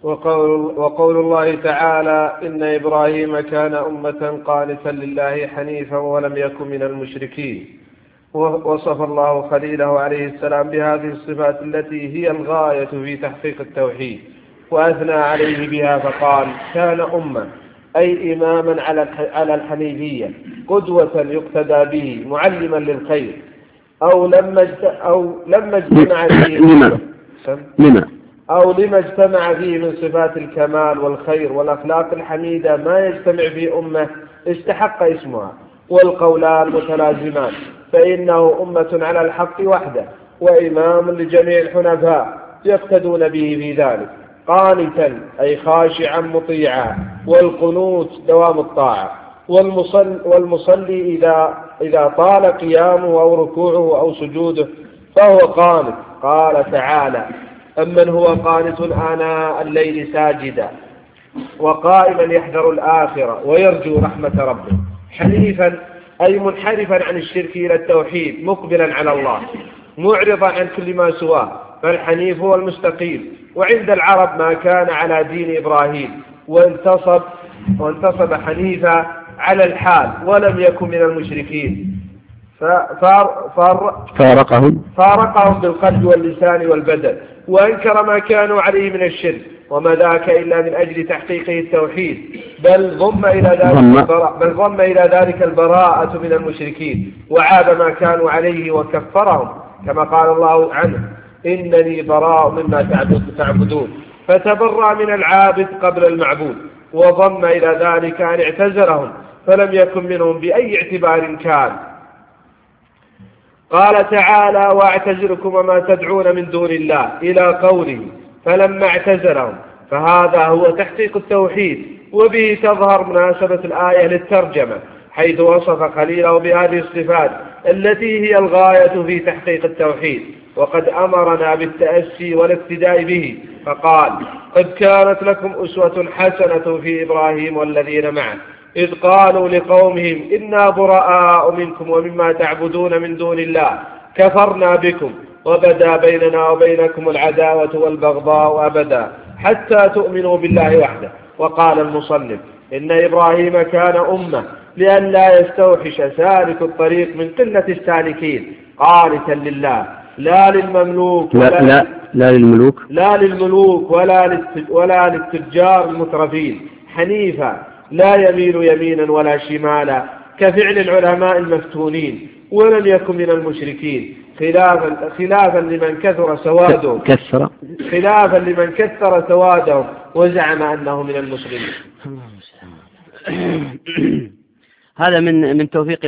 وقول الله تعالى إن إبراهيم كان أمة قانتا لله حنيفا ولم يكن من المشركين. وصف الله خليله عليه السلام بهذه الصفات التي هي الغاية في تحقيق التوحيد، وأثنى عليه بها فقال كان أمة، أي إماما على الحنيفية، قدوة يقتدى به، معلما للخير. أو لما اجتمع فيه من صفات الكمال والخير والأخلاق الحميدة ما يجتمع في أمة استحق اسمها، والقولان متلازمان، فإنه أمة على الحق وحده، وإمام لجميع الحنفاء يقتدون به في ذلك، قانتا أي خاشعا مطيعا، والقنوت دوام الطاعة، والمصلي إذا طال قيامه أو ركوعه أو سجوده فهو قانت. قال تعالى أمن هو قانت آناء الليل ساجدا وقائما يحذر الآخرة ويرجو رحمة ربه، حنيفا أي منحرفا عن الشرك إلى التوحيد، مقبلا على الله، معرضا عن كل ما سواه، فالحنيف هو المستقيم. وعند العرب ما كان على دين إبراهيم وانتصب حنيفا على الحال ولم يكن من المشركين، فارقهم بالقلب واللسان والبدن، وأنكر ما كانوا عليه من الشرك، وما ذاك إلا من أجل تحقيقه التوحيد، بل ضم إلى ذلك البراءة من المشركين، وعاب ما كانوا عليه وكفرهم، كما قال الله عنه إنني براء مما تعبدون، فتبرأ من العابد قبل المعبود، وضم إلى ذلك أن اعتزلهم فلم يكن منهم بأي اعتبار كان. قال تعالى واعتزلكم وما تدعون من دون الله إلى قوله فلما اعتزلهم، فهذا هو تحقيق التوحيد، وبه تظهر مناسبة الآية للترجمة، حيث وصف خليله بهذه الصفات التي هي الغاية في تحقيق التوحيد، وقد أمرنا بالتأسي والاقتداء به، فقال قد كانت لكم أسوة حسنة في إبراهيم والذين معه إذ قالوا لقومهم إنا براء منكم ومما تعبدون من دون الله كفرنا بكم وبدا بيننا وبينكم العداوة والبغضاء أبدا حتى تؤمنوا بالله وحده. وقال المصنف إن إبراهيم كان أمة لأن لا يستوحش سالك الطريق من قلة السالكين، قانتا لله لا للمملوك لا للملوك ولا للتجار المترفين، حنيفا لا يميل يمينا ولا شمالا كفعل العلماء المفتونين، ولم يكن من المشركين، خلافا لمن كثر سوادهم وزعم أنه من المسلمين. هذا من توفيق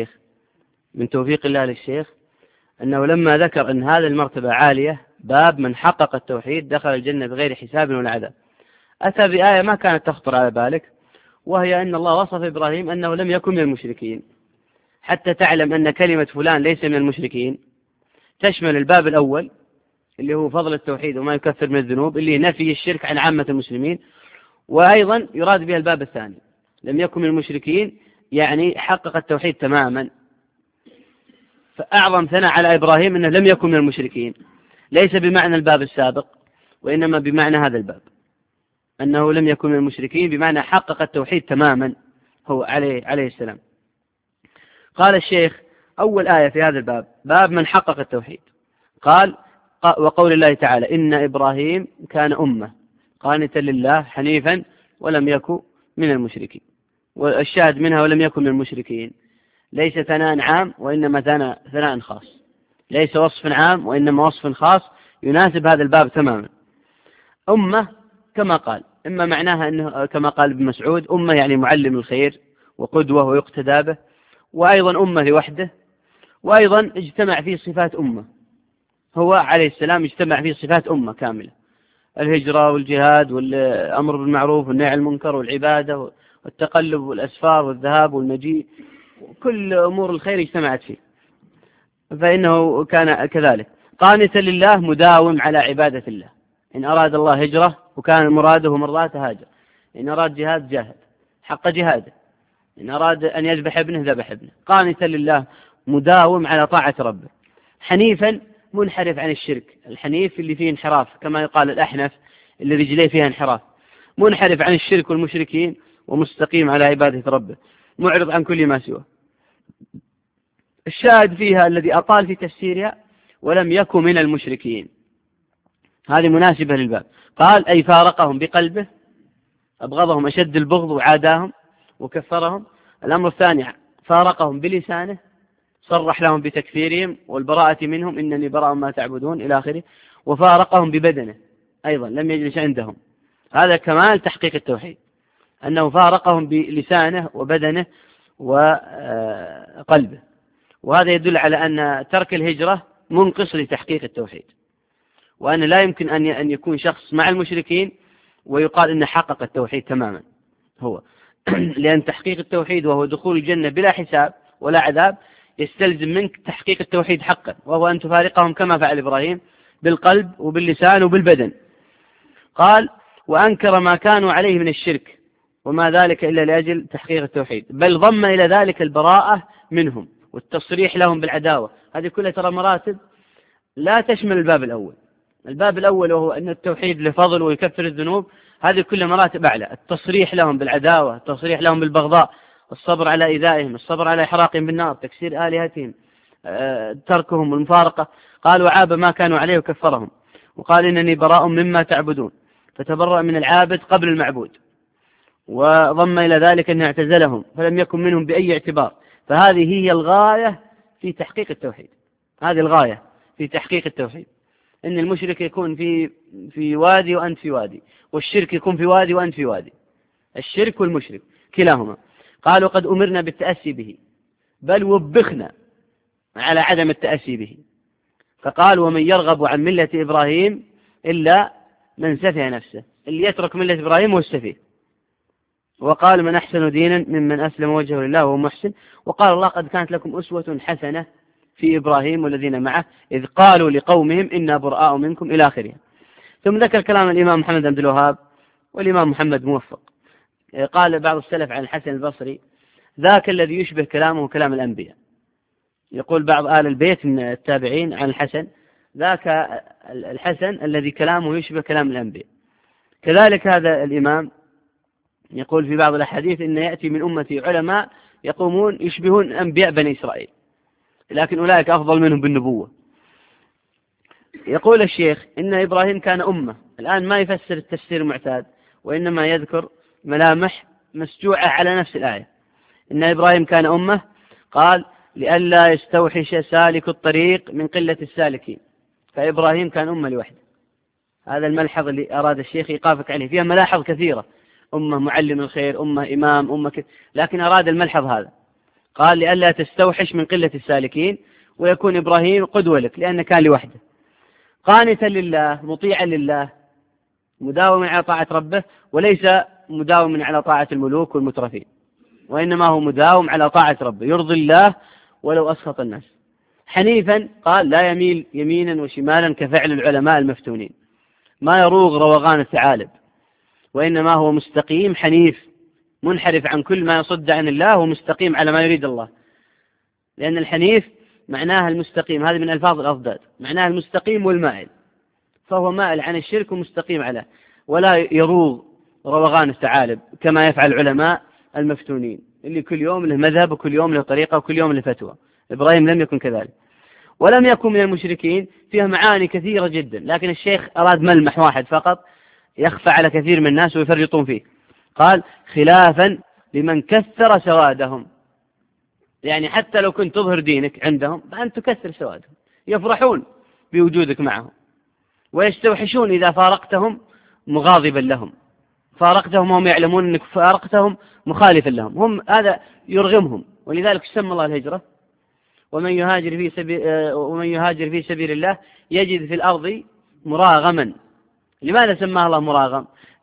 الله للشيخ أنه لما ذكر أن هذه المرتبة عالية، باب من حقق التوحيد دخل الجنة بغير حساب ولا عذاب، أتى بآية ما كانت تخطر على بالك، وهي أن الله وصف إبراهيم أنه لم يكن من المشركين، حتى تعلم أن كلمة فلان ليس من المشركين تشمل الباب الأول اللي هو فضل التوحيد وما يكفر من الذنوب، اللي نفي الشرك عن عامة المسلمين، وأيضا يراد بها الباب الثاني لم يكن من المشركين، يعني حقق التوحيد تماما. فأعظم ثناء على إبراهيم أنه لم يكن من المشركين، ليس بمعنى الباب السابق، وإنما بمعنى هذا الباب، أنه لم يكن من المشركين بمعنى حقق التوحيد تماما هو عليه السلام. قال الشيخ أول آية في هذا الباب باب من حقق التوحيد، قال وقول الله تعالى إن إبراهيم كان أمة قانتا لله حنيفا ولم يكن من المشركين، والشاهد منها ولم يكن من المشركين ليس ثناء عام وإنما ثناء خاص، ليس وصف عام وإنما وصف خاص يناسب هذا الباب تماما. أمة كما قال، إما معناها أنه كما قال ابن مسعود أمة يعني معلم الخير وقدوة ويقتدى به، وأيضا أمة لوحده، وأيضا اجتمع فيه صفات أمة، هو عليه السلام اجتمع فيه صفات أمة كاملة، الهجرة والجهاد والأمر بالمعروف والنهي عن المنكر والعبادة والتقلب والأسفار والذهاب والمجيء، كل أمور الخير اجتمعت فيه، فإنه كان كذلك قانتا لله مداوم على عبادة الله، إن أراد الله هجرة وكان مراده مرضاته هاجر، إن أراد جهاد جاهد حق جهاده، إن أراد أن يذبح ابنه ذبح ابنه، قانتا لله مداوم على طاعة ربه، حنيفا منحرف عن الشرك، الحنيف اللي فيه انحراف كما يقال الأحنف اللي رجليه فيها انحراف، منحرف عن الشرك والمشركين ومستقيم على عبادة ربه، معرض عن كل ما سواه. الشاهد فيها الذي أطال في تفسيرها ولم يكن من المشركين، هذه مناسبة للباب. قال أي فارقهم بقلبه، أبغضهم أشد البغض وعاداهم وكفرهم. الأمر الثاني فارقهم بلسانه، صرح لهم بتكفيرهم والبراءة منهم، إنني براء ما تعبدون إلى آخره. وفارقهم ببدنه أيضا، لم يجلس عندهم. هذا كمال تحقيق التوحيد، أنه فارقهم بلسانه وبدنه وقلبه. وهذا يدل على أن ترك الهجرة منقص لتحقيق التوحيد، وأن لا يمكن أن يكون شخص مع المشركين ويقال إنه حقق التوحيد تماما هو لأن تحقيق التوحيد وهو دخول الجنة بلا حساب ولا عذاب يستلزم منك تحقيق التوحيد حقا، وهو أن تفارقهم كما فعل إبراهيم بالقلب وباللسان وبالبدن. قال وأنكر ما كانوا عليه من الشرك، وما ذلك إلا لأجل تحقيق التوحيد، بل ضم إلى ذلك البراءة منهم والتصريح لهم بالعداوة. هذه كلها ترى مراتب لا تشمل الباب الأول. الباب الأول وهو أن التوحيد لفضل ويكفر الذنوب، هذه كلها مراتب أعلى. التصريح لهم بالعداوة، التصريح لهم بالبغضاء، الصبر على إيذائهم، الصبر على إحراقهم بالنار، تكسير آلهتهم، تركهم والمفارقة. قال وعاب ما كانوا عليه وكفرهم، وقال إنني براء مما تعبدون، فتبرأ من العابد قبل المعبود. وضم إلى ذلك أن اعتزلهم فلم يكن منهم بأي اعتبار. فهذه هي الغاية في تحقيق التوحيد، هذه الغاية في تحقيق التوحيد، إن المشرك يكون في وادي وأنت في وادي، والشرك يكون في وادي وأنت في وادي، الشرك والمشرك كلاهما. قالوا قد أمرنا بالتأسي به، بل وبخنا على عدم التأسي به. فقال ومن يرغب عن ملة إبراهيم إلا من سفه نفسه، اللي يترك ملة إبراهيم هو السفيه. وقال من أحسن دينا ممن أسلم وجهه لله وهو محسن. وقال الله قد كانت لكم أسوة حسنة في إبراهيم والذين معه إذ قالوا لقومهم إنا براء منكم إلى آخره. ثم ذكر كلام الإمام محمد بن عبد الوهاب والإمام محمد موفق. قال بعض السلف عن الحسن البصري ذاك الذي يشبه كلامه كلام الأنبياء. يقول بعض آل البيت من التابعين عن الحسن ذاك الحسن الذي كلامه يشبه كلام الأنبياء. كذلك هذا الإمام يقول في بعض الأحاديث إن يأتي من أمتي علماء يقومون يشبهون أنبياء بني إسرائيل، لكن أولئك أفضل منهم بالنبوة. يقول الشيخ إن إبراهيم كان أمة. الآن ما يفسر التفسير المعتاد، وإنما يذكر ملامح مسجوعة على نفس الآية. إن إبراهيم كان أمة، قال لئلا يستوحش سالك الطريق من قلة السالكين، فإبراهيم كان أمة لوحده. هذا الملحظ اللي أراد الشيخ يقافك عليه، فيها ملاحظ كثيرة، أمة معلم الخير، أمة إمام، أمة لكن أراد الملحظ هذا. قال لئلا تستوحش من قلة السالكين، ويكون إبراهيم قدوة لك لأنه كان لوحده، قانتا لله، مطيعا لله، مداوما على طاعة ربه، وليس مداوما على طاعة الملوك والمترفين، وإنما هو مداوم على طاعة ربه يرضي الله ولو أسخط الناس. حنيفا، قال لا يميل يمينا وشمالا كفعل العلماء المفتونين، ما يروغ روغان الثعالب، وإنما هو مستقيم حنيف، منحرف عن كل ما يصد عن الله ومستقيم على ما يريد الله. لأن الحنيف معناها المستقيم، هذه من ألفاظ الأضداد، معناها المستقيم والمائل، فهو مائل عن الشرك ومستقيم عليه، ولا يروغ روغان الثعالب كما يفعل العلماء المفتونين اللي كل يوم له مذهب وكل يوم له طريقة وكل يوم له فتوى. إبراهيم لم يكن كذلك، ولم يكن من المشركين. فيها معاني كثيرة جدا، لكن الشيخ أراد ملمح واحد فقط يخفى على كثير من الناس ويفرطون فيه. قال خلافا لمن كثر سوادهم، يعني حتى لو كنت تظهر دينك عندهم فأنت تكثر سوادهم، يفرحون بوجودك معهم، ويستوحشون إذا فارقتهم مغاضبا لهم، فارقتهم وهم يعلمون أنك فارقتهم مخالفا لهم، هم هذا يرغمهم. ولذلك سمى الله الهجرة ومن يهاجر في سبيل الله يجد في الأرض مراغما. لماذا سماه الله مراغم؟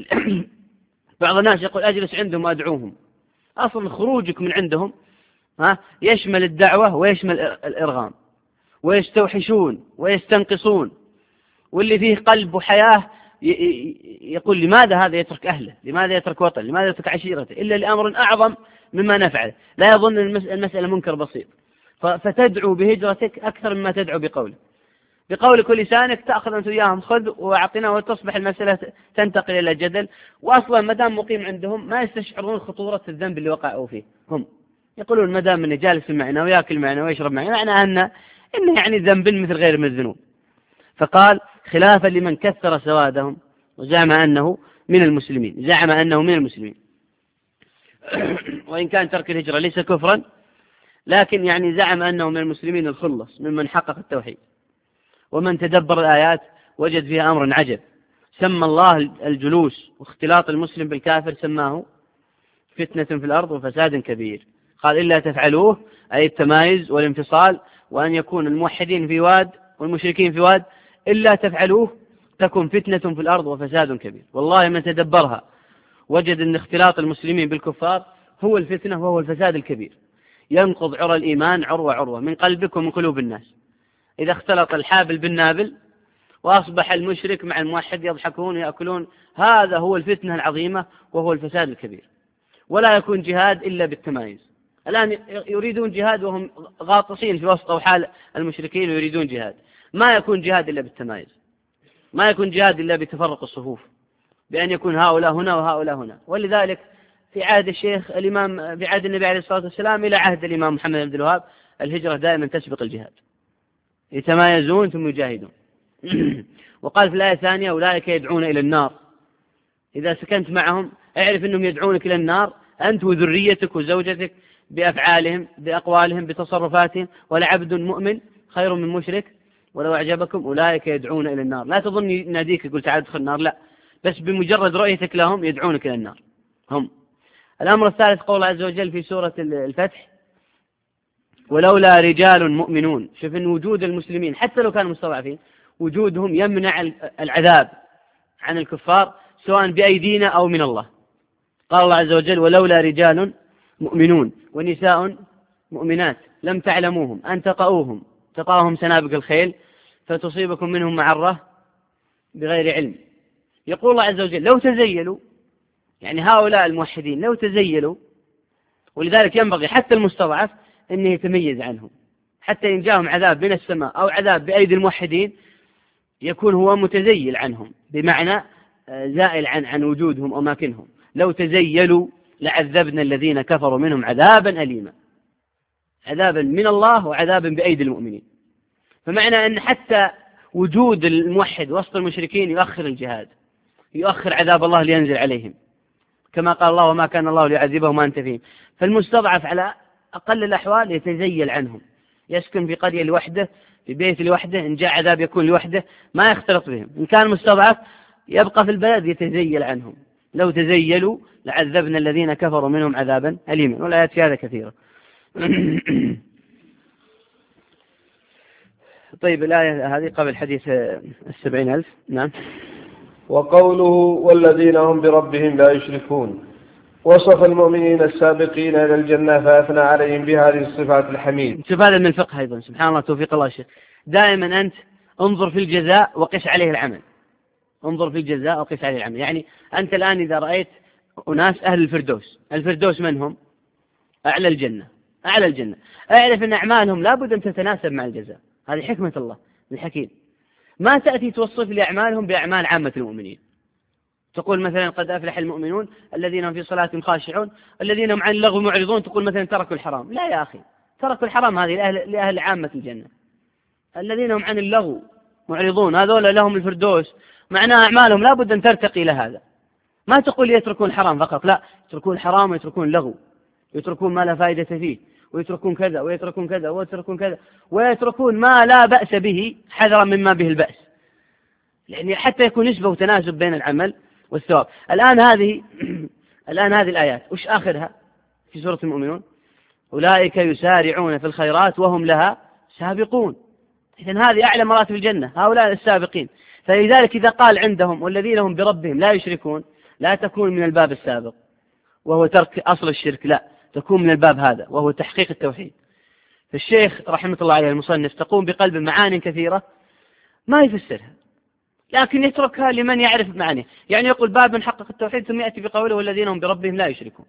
بعض الناس يقول أجلس عندهم وأدعوهم. أصلا خروجك من عندهم يشمل الدعوة ويشمل الإرغام، ويستوحشون ويستنقصون، واللي فيه قلب وحياة يقول لماذا هذا يترك أهله، لماذا يترك وطن، لماذا يترك عشيرته إلا لأمر أعظم مما نفعله. لا يظن المسألة منكر بسيط، فتدعو بهجرتك أكثر مما تدعو بقوله. بقولك ولسانك تأخذ أنت وياهم خذ وأعطنا، وتصبح المسألة تنتقل إلى جدل. وأصلا ما دام مقيم عندهم ما يستشعرون خطورة الذنب اللي وقعوا فيه. هم يقولون ما دام انه جالس معنا وياكل معنا ويشرب معنا معنى انه يعني ذنب مثل غير من الذنوب. فقال خلافا لمن كثر سوادهم وزعم انه من المسلمين وان كان ترك الهجرة ليس كفرا، لكن يعني زعم انه من المسلمين الخلص ممن حقق التوحيد. ومن تدبر الآيات وجد فيها أمر عجب. سمى الله الجلوس واختلاط المسلم بالكافر سماه فتنة في الأرض وفساد كبير. قال إلا تفعلوه، أي التمايز والانفصال، وأن يكون الموحدين في واد والمشركين في واد. إلا تفعلوه تكون فتنة في الأرض وفساد كبير. والله من تدبرها وجد أن اختلاط المسلمين بالكفار هو الفتنة وهو الفساد الكبير. ينقض عرى الإيمان عروة من قلبك ومن قلوب الناس. إذا اختلط الحابل بالنابل وأصبح المشرك مع الموحد يضحكون ويأكلون، هذا هو الفتنة العظيمة وهو الفساد الكبير. ولا يكون جهاد إلا بالتمايز. الآن يريدون جهاد وهم غاطسين في وسط أوحال المشركين ويريدون جهاد. ما يكون جهاد إلا بالتمايز، ما يكون جهاد إلا بتفرق الصفوف، بأن يكون هؤلاء هنا وهؤلاء هنا. ولذلك في عهد الشيخ الإمام، في عهد النبي عليه الصلاة والسلام إلى عهد الإمام محمد بن عبد الوهاب، الهجرة دائما تسبق الجهاد، يتمايزون ثم يجاهدون. وقال في الآية الثانية أولئك يدعون إلى النار. إذا سكنت معهم اعرف أنهم يدعونك إلى النار، أنت وذريتك وزوجتك، بأفعالهم بأقوالهم بتصرفاتهم. ولعبد مؤمن خير من مشرك ولو أعجبكم أولئك يدعون إلى النار. لا تظن يناديك يقول تعال ادخل النار، لا، بس بمجرد رؤيتك لهم يدعونك إلى النار هم. الأمر الثالث قول الله عز وجل في سورة الفتح ولولا رجال مؤمنون. شوف أن وجود المسلمين حتى لو كانوا مستضعفين وجودهم يمنع العذاب عن الكفار سواء بأيدينا أو من الله. قال الله عز وجل ولولا رجال مؤمنون ونساء مؤمنات لم تعلموهم أن تقاهم سنابق الخيل فتصيبكم منهم معرة بغير علم. يقول الله عز وجل لو تزيلوا، يعني هؤلاء الموحدين لو تزيلوا، ولذلك ينبغي حتى المستضعف أنه يتميز عنهم، حتى إن جاءهم عذاب من السماء أو عذاب بأيدي الموحدين يكون هو متزيل عنهم، بمعنى زائل عن وجودهم أماكنهم. لو تزيلوا لعذبنا الذين كفروا منهم عذابا أليما، عذابا من الله وعذابا بأيدي المؤمنين. فمعنى أن حتى وجود الموحد وسط المشركين يؤخر الجهاد، يؤخر عذاب الله لينزل عليهم، كما قال الله وما كان الله ليعذبهم وأنت فيهم. فالمستضعف على أقل الأحوال يتزيل عنهم، يسكن في قرية لوحده، في بيت لوحده، إن جاء عذاب يكون لوحده ما يختلط بهم. إن كان مستضعف يبقى في البلد يتزيل عنهم. لو تزيلوا لعذبنا الذين كفروا منهم عذابا أليما. والآيات في هذا كثيرة. طيب الآية هذه قبل حديث 70,000. نعم. وقوله والذين هم بربهم لا يشركون، وصف المؤمنين السابقين إلى الجنة فأثنى عليهم بهذه الصفات الحميد. شوف هذا من الفقه أيضا، سبحان الله توفيق الله الشيخ. دائما أنت انظر في الجزاء وقس عليه العمل، انظر في الجزاء وقس عليه العمل. يعني أنت الآن إذا رأيت أناس أهل الفردوس من هم؟ أعلى الجنة، أعرف أن أعمالهم لابد أن تتناسب مع الجزاء. هذه حكمة الله الحكيم. ما تأتي توصف لأعمالهم بأعمال عامة المؤمنين، تقول مثلا قد أفلح المؤمنون الذين هم في صلاتهم خاشعون الذين هم عن اللغو معرضون، تقول مثلا تركوا الحرام. لا يا أخي، تركوا الحرام هذه لأهل عامة الجنة. الذين هم عن اللغو معرضون هذول لهم الفردوس، معناها أعمالهم لابد أن ترتقي إلى هذا. ما تقول يتركون الحرام فقط، لا، يتركون الحرام ويتركون اللغو، يتركون ما لا فائدة فيه، ويتركون كذا ويتركون كذا ويتركون كذا، ويتركون ما لا بأس به حذرا مما به البأس، يعني حتى يكون نسبة وتناسب بين العمل والثواب. الآن هذه الآيات وش آخرها في سورة المؤمنون؟ أولئك يسارعون في الخيرات وهم لها سابقون. إذن هذه أعلى مراتب الجنة، هؤلاء السابقين. فلذلك إذا قال عندهم والذين هم بربهم لا يشركون، لا تكون من الباب السابق وهو ترك أصل الشرك، لا، تكون من الباب هذا وهو تحقيق التوحيد. فالشيخ رحمة الله عليه المصنف تقوم بقلب معاني كثيرة ما يفسرها، لكن يتركها لمن يعرف معانيه. يعني يقول باب من حقق التوحيد ثم يأتي بقوله والذين هم بربهم لا يشركون،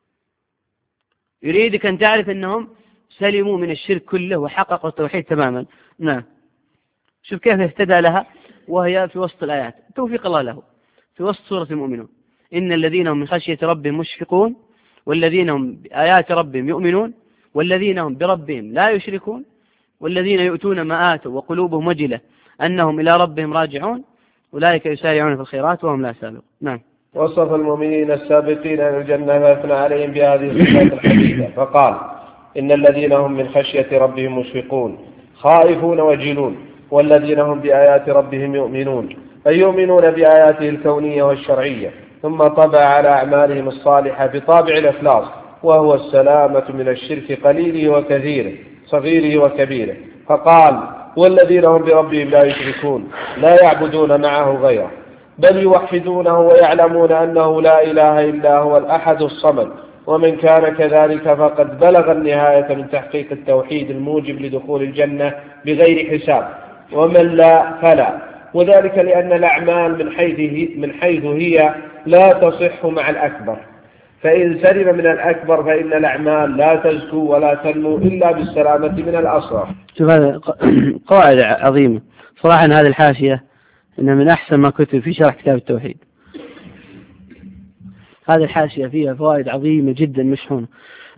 يريدك أن تعرف أنهم سلموا من الشرك كله وحققوا التوحيد تماما. نعم. شوف كيف اهتدى لها وهي في وسط الآيات، توفيق الله له، في وسط سورة المؤمنون: إن الذين هم من خشية ربهم مشفقون والذين هم بآيات ربهم يؤمنون والذين هم بربهم لا يشركون والذين يؤتون ما آتوا وقلوبهم وجلة أنهم إلى ربهم راجعون أولئك يسارعون في الخيرات وهم لا سابقون. نعم. وصف المؤمنين السابقين إلى الجنة فأثنى عليهم بهذه الصفات الحديثة فقال: إن الذين هم من خشية ربهم مشفقون خائفون وجلون والذين هم بآيات ربهم يؤمنون، أي يؤمنون بآياته الكونية والشرعية، ثم طبع على أعمالهم الصالحة بطابع الإخلاص، وهو السلامة من الشرك قليله وكثيره صغيره وكبيره، فقال: والذين هم بربهم لا يشركون لا يعبدون معه غيره بل يوحدونه ويعلمون أنه لا إله إلا هو الأحد الصمد، ومن كان كذلك فقد بلغ النهاية من تحقيق التوحيد الموجب لدخول الجنة بغير حساب، ومن لا فلا، وذلك لأن الأعمال من حيث هي لا تصح مع الأكبر، فإن سلم من الأكبر فإن الأعمال لا تزكو ولا تنمو إلا بالسلامة من الأصغر. شوف هذا قواعد عظيمة صراحة. هذه الحاشية إنها من أحسن ما كتب في شرح كتاب التوحيد. هذه الحاشية فيها فوائد عظيمة جدا مشحونة.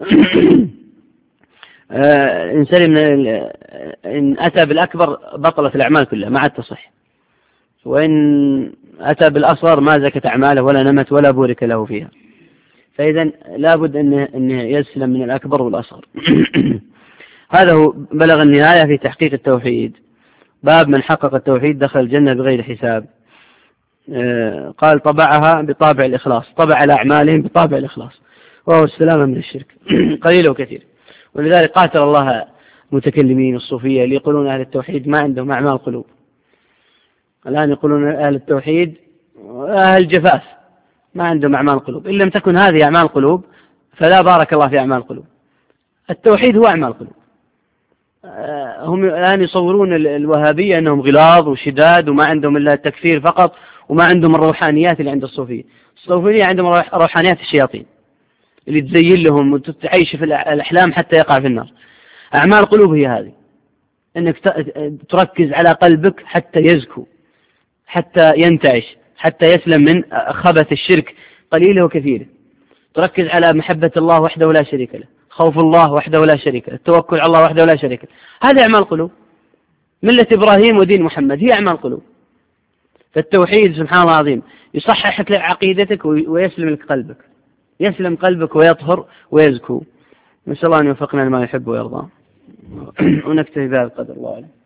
إن سلم إن أتى بالأكبر بطلت الأعمال كلها ما عاد تصح، وإن أتى بالأصغر ما زكت أعماله ولا نمت ولا بورك له فيها. فإذا لابد أنه يسلم من الأكبر والأصغر. هذا هو بلغ النهاية في تحقيق التوحيد. باب من حقق التوحيد دخل الجنة بغير حساب. قال: طبعها بطابع الإخلاص، طبع على أعمالهم بطابع الإخلاص، وهو السلامة من الشرك قليل وكثير. ولذلك قاتل الله متكلمين الصوفية اللي يقولون أهل التوحيد ما عندهم أعمال قلوب. الآن يقولون أهل التوحيد أهل جفاف ما عندهم أعمال قلوب. إن لم تكن هذه أعمال قلوب فلا بارك الله في أعمال قلوب. التوحيد هو أعمال قلوب. هم الآن يصورون الوهابية أنهم غلاظ وشداد وما عندهم إلا التكفير فقط وما عندهم الروحانيات اللي عند الصوفية. الصوفية عندهم روحانيات الشياطين اللي تزين لهم وتعيش في الأحلام حتى يقع في النار. أعمال قلوب هي هذه، أنك تركز على قلبك حتى يزكو، حتى ينتعش، حتى يسلم من خبث الشرك قليله وكثيره. تركز على محبة الله وحده لا شريك له، خوف الله وحده لا شريك له، التوكل على الله وحده لا شريك له. هذه أعمال قلوب. ملة إبراهيم ودين محمد هي أعمال قلوب. فالتوحيد سبحان الله العظيم يصحح لك عقيدتك ويسلم لك قلبك، يسلم قلبك ويطهر ويزكو. نسأل الله أن يوفقنا لما يحب ويرضى. ونكتفي بهذا القدر. الله أعلم.